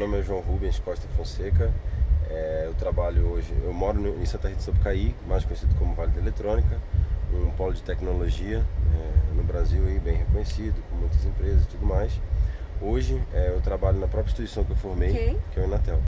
nome é João Rubens Costa Fonseca. Eu trabalho hoje, eu moro em Santa Rita do Sapucaí, mais conhecido como Vale da Eletrônica, um polo de tecnologia no Brasil aí, bem reconhecido, com muitas empresas e tudo mais. Hoje eu trabalho na própria instituição que eu formei, que é o Inatel.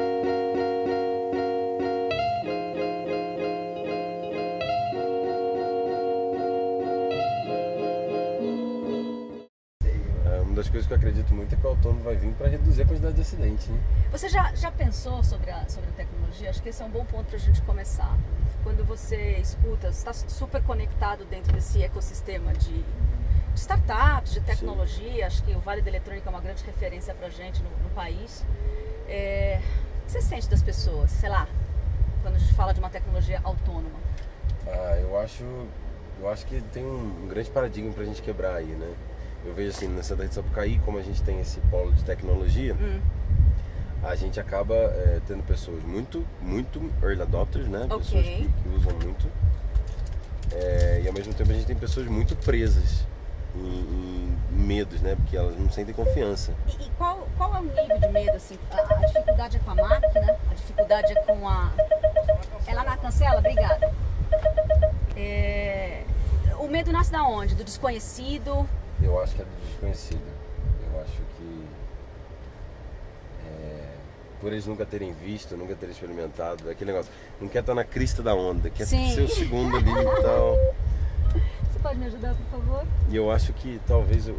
Uma das coisas que eu acredito muito é que o autônomo vai vir para reduzir a quantidade de acidentes, né? Você já pensou sobre a tecnologia? Acho que esse é um bom ponto para a gente começar. Quando você escuta, você está super conectado dentro desse ecossistema de startups, de tecnologia. Sim. Acho que o Vale da Eletrônica é uma grande referência para a gente no país. O que você sente das pessoas, sei lá, quando a gente fala de uma tecnologia autônoma? Eu acho que tem um grande paradigma para a gente quebrar aí, né? Eu vejo assim, na Santa Rita do Sapucaí, como a gente tem esse polo de tecnologia, a gente acaba tendo pessoas muito early adopters, né? Pessoas que usam muito. E ao mesmo tempo a gente tem pessoas muito presas em medos, né? Porque elas não sentem confiança. E qual é o nível de medo, assim? A dificuldade é com a máquina? A dificuldade é com a... É lá na cancela? Obrigada. O medo nasce da onde? Do desconhecido? Eu acho que é do desconhecido. Eu acho que por eles nunca terem visto, nunca terem experimentado, aquele negócio, não quer estar na crista da onda, quer ser o segundo ali e tal. Você pode me ajudar, por favor? E eu acho que talvez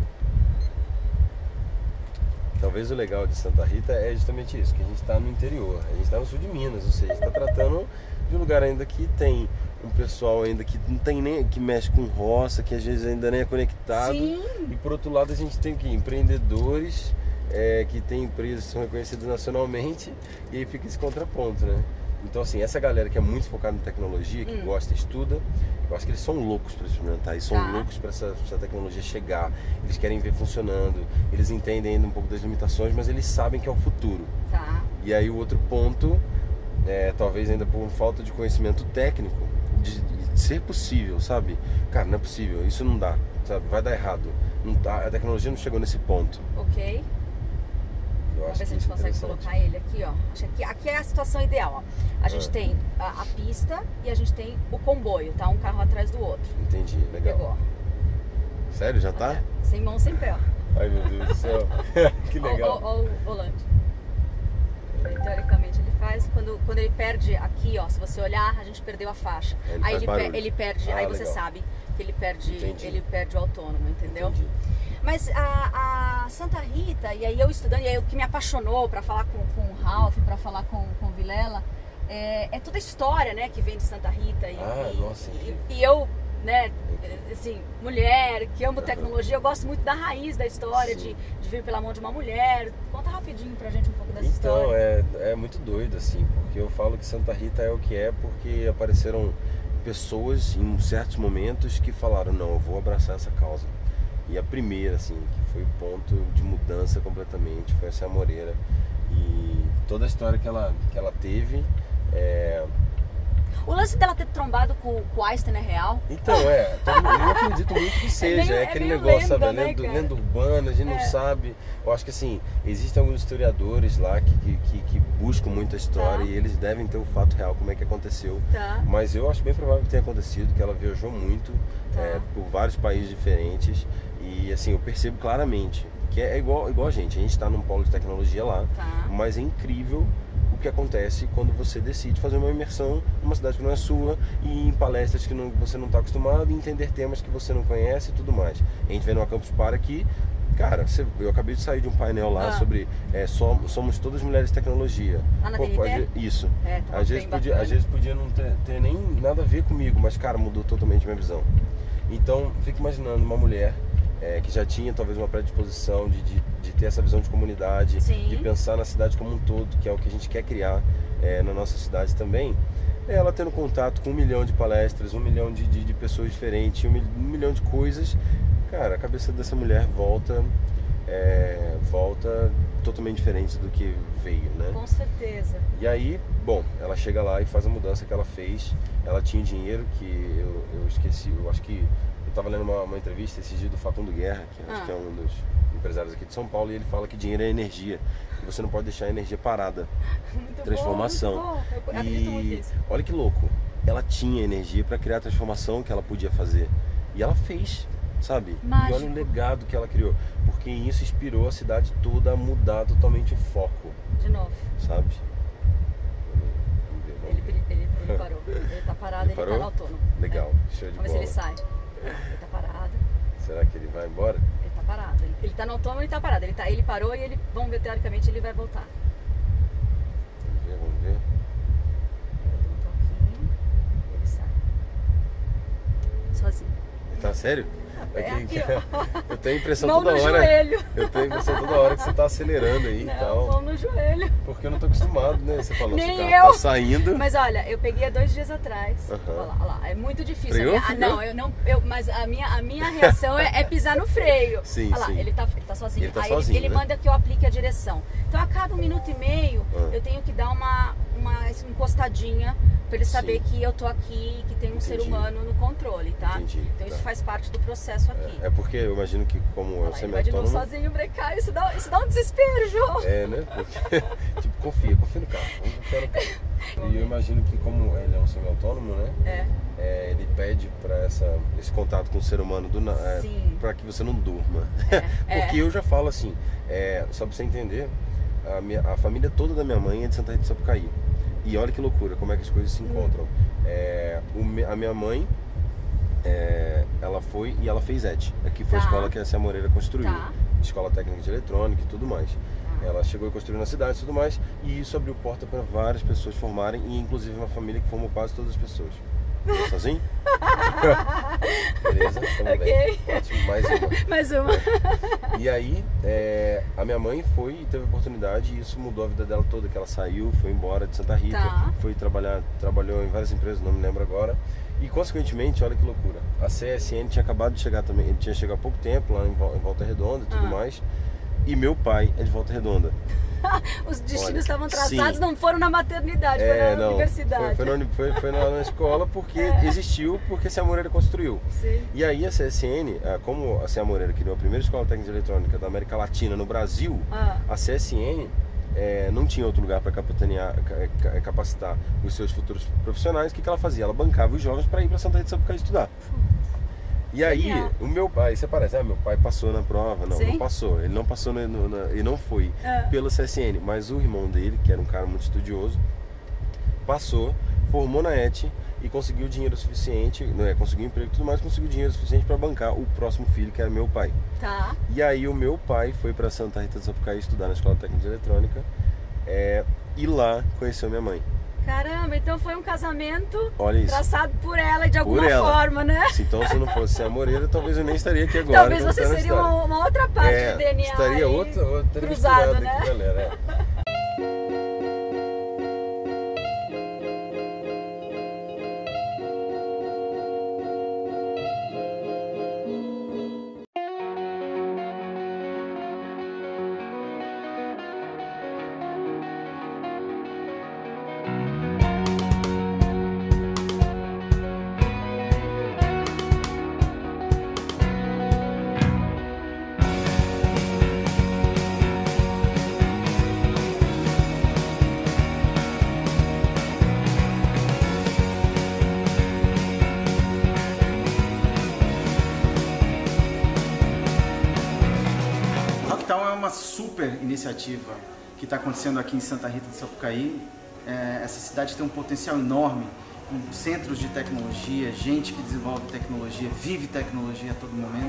o legal de Santa Rita é justamente isso, que a gente está no interior, a gente está no sul de Minas, ou seja, a gente está tratando de um lugar ainda que tem um pessoal ainda que não tem nem, que mexe com roça, que às vezes ainda nem é conectado. Sim. E por outro lado a gente tem que empreendedores que tem empresas que são reconhecidas nacionalmente, e aí fica esse contraponto, né? Então assim, essa galera que é muito focada em tecnologia, que gosta e estuda, eu acho que eles são loucos para experimentar, eles são loucos para essa tecnologia chegar, eles querem ver funcionando, eles entendem ainda um pouco das limitações, mas eles sabem que é o futuro. E aí o outro ponto, talvez ainda por falta de conhecimento técnico, de ser possível, sabe? Cara, não é possível, isso não dá, sabe? Vai dar errado, não tá, a tecnologia não chegou nesse ponto. Vamos ver se a gente consegue colocar ele aqui, ó. Acho que aqui é a situação ideal, ó. A gente tem a pista e a gente tem o comboio, tá? Um carro atrás do outro. Entendi, legal. Pegou. Sério, já tá? Sem mão, sem pé, ó. Ai, meu Deus do céu. Que legal. Ó o volante. Teoricamente ele faz, quando ele perde aqui, ó, se você olhar, a gente perdeu a faixa. Aí ele perde, aí você sabe que ele perde o autônomo, entendeu? Entendi. Mas a Santa Rita, e aí eu estudando, e aí o que me apaixonou para falar com o Ralph, para falar com o Vilela, é toda a história, né, que vem de Santa Rita. E eu, né, assim, mulher, que amo tecnologia, eu gosto muito da raiz da história, de vir pela mão de uma mulher. Conta rapidinho pra gente um pouco dessa história. Então, é muito doido, assim, porque eu falo que Santa Rita é o que é porque apareceram pessoas em certos momentos que falaram, não, eu vou abraçar essa causa. E a primeira, assim, que foi o ponto de mudança completamente, foi essa Amoreira. E toda a história que ela teve... O lance dela ter trombado com o Einstein é real? Então, eu acredito muito que seja. É aquele negócio, lenda, sabe? Lenda urbana, a gente não sabe. Eu acho que assim, existem alguns historiadores lá que buscam muito a história e eles devem ter o fato real, como é que aconteceu. Mas eu acho bem provável que tenha acontecido, que ela viajou muito por vários países diferentes. E assim, eu percebo claramente que é igual a gente está num polo de tecnologia lá, mas é incrível o que acontece quando você decide fazer uma imersão numa cidade que não é sua e em palestras que você não está acostumado, e entender temas que você não conhece e tudo mais. A gente vem no Campus Party aqui, cara, eu acabei de sair de um painel lá sobre somos todas mulheres de tecnologia. Na TNT? Isso. Às vezes podia não ter nem nada a ver comigo, mas cara, mudou totalmente minha visão. Então, fico imaginando uma mulher que já tinha talvez uma predisposição de ter essa visão de comunidade, de pensar na cidade como um todo, que é o que a gente quer criar na nossa cidade também. Ela tendo contato com 1 milhão de palestras, 1 milhão de pessoas diferentes, 1 milhão de coisas, cara, a cabeça dessa mulher volta totalmente diferente do que veio, né? Com certeza. E aí, bom, ela chega lá e faz a mudança que ela fez. Ela tinha dinheiro que eu esqueci, eu acho que eu estava lendo uma entrevista esse dia do Facundo Guerra, que acho que é um empresários aqui de São Paulo, e ele fala que dinheiro é energia. E você não pode deixar a energia parada. Muito transformação. Bom, muito bom. Eu acredito muito nisso. Olha que louco. Ela tinha energia para criar a transformação que ela podia fazer. E ela fez, sabe? Mágico. E olha o legado que ela criou. Porque isso inspirou a cidade toda a mudar totalmente o foco. De novo. Sabe? Ele parou. Ele tá parado, ele tá autônomo. Legal, show de bola. Vamos ver se ele sai. Ele tá parado. Será que ele vai embora? Ele tá parado. Ele tá no autônomo e tá parado. Ele parou e ele, vamos ver, teoricamente ele vai voltar. Vamos ver. Um pouquinho. Ele sai. Sozinho. Ele tá sério? Aqui, eu tenho a impressão mão toda no hora. Joelho. Eu tenho a impressão toda hora que você tá acelerando aí e tal. Mão no joelho. Porque eu não tô acostumado, né? Você falou Nem que eu. tá saindo. Mas olha, eu peguei há 2 dias atrás. Olha lá, é muito difícil. Mas a minha reação é pisar no freio. Sim, olha lá, sim. Ele tá sozinho. Ele tá aí sozinho, ele né? manda que eu aplique a direção. Então a cada 1 minuto e meio eu tenho que dar uma encostadinha para ele saber que eu tô aqui, que tem um ser humano no controle, tá? Então isso faz parte do processo aqui. É porque eu imagino que como eu sou ele vai de novo sozinho brecar, isso dá um desespero, João. É, né? Porque, tipo, confia no carro. Vamos confiar no carro. E eu imagino que como ele é um semi-autônomo, né? Ele pede para esse contato com o ser humano para que você não durma. Porque eu já falo assim, só para você entender, a família toda da minha mãe é de Santa Rita do Sapucaí. E olha que loucura, como é que as coisas se encontram. A minha mãe, ela foi e ela fez ET. Aqui foi a escola que a Cia Moreira construiu. Escola Técnica de Eletrônica e tudo mais. Ela chegou e construiu na cidade e tudo mais. E isso abriu porta para várias pessoas formarem. E inclusive uma família que formou quase todas as pessoas. Sozinho? Beleza? Tamo bem. Ótimo, mais uma. E aí, a minha mãe foi e teve oportunidade, e isso mudou a vida dela toda, que ela saiu, foi embora de Santa Rita, foi trabalhou em várias empresas, não me lembro agora. E consequentemente, olha que loucura, a CSN tinha acabado de chegar também, ele tinha chegado há pouco tempo lá em Volta Redonda e tudo mais. E meu pai é de Volta Redonda. Os destinos estavam traçados, não foram na maternidade, foram na universidade. Foi na escola porque existiu, porque a Cia Moreira construiu. Sim. E aí a CSN, como a Cia Moreira criou a primeira escola técnica de eletrônica da América Latina no Brasil, a CSN não tinha outro lugar para capacitar os seus futuros profissionais. O que ela fazia? Ela bancava os jovens para ir para Santa Rita do Sapucaí estudar. E aí, o meu pai, você parece, meu pai passou na prova. Não, não passou. Ele não passou, ele não foi pelo CSN. Mas o irmão dele, que era um cara muito estudioso, passou, formou na ET e conseguiu dinheiro suficiente, conseguiu emprego e tudo mais, conseguiu dinheiro suficiente para bancar o próximo filho, que era meu pai. E aí o meu pai foi para Santa Rita do Sapucaí estudar na Escola Técnica de Eletrônica e lá conheceu minha mãe. Caramba, então foi um casamento traçado por ela de alguma forma, né? Então se não fosse a Moreira, talvez eu nem estaria aqui agora. Talvez você seria uma outra parte do DNA estaria outra cruzado, né? Aqui, galera. Super iniciativa que está acontecendo aqui em Santa Rita do Sapucaí. Essa cidade tem um potencial enorme, com centros de tecnologia, gente que desenvolve tecnologia, vive tecnologia a todo momento.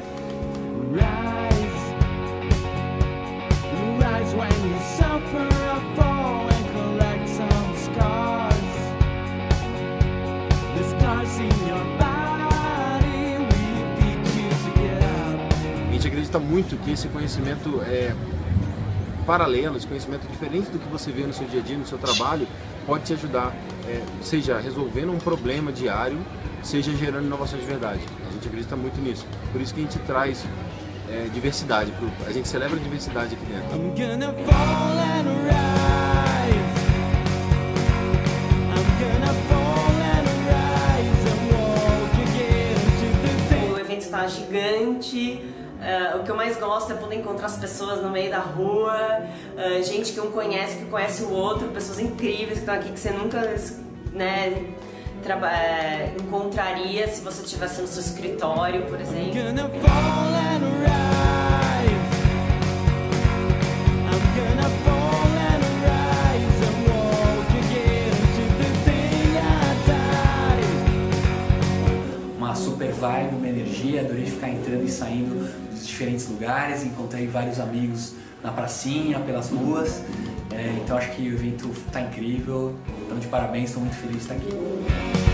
A gente acredita muito que esse conhecimento paralelo, esse conhecimento diferente do que você vê no seu dia a dia, no seu trabalho, pode te ajudar, seja resolvendo um problema diário, seja gerando inovações de verdade. A gente acredita muito nisso. Por isso que a gente traz diversidade, a gente celebra a diversidade aqui dentro. O evento está gigante. O que eu mais mais gosto é poder encontrar as pessoas no meio da rua, gente que um conhece, que conhece o outro, pessoas incríveis que estão aqui que você nunca, né, encontraria se você estivesse no seu escritório, por exemplo. Uma super vibe, uma energia, adorei ficar entrando e saindo dos diferentes lugares, encontrei vários amigos na pracinha, pelas ruas, então acho que o evento está incrível, então de parabéns, estou muito feliz de estar aqui.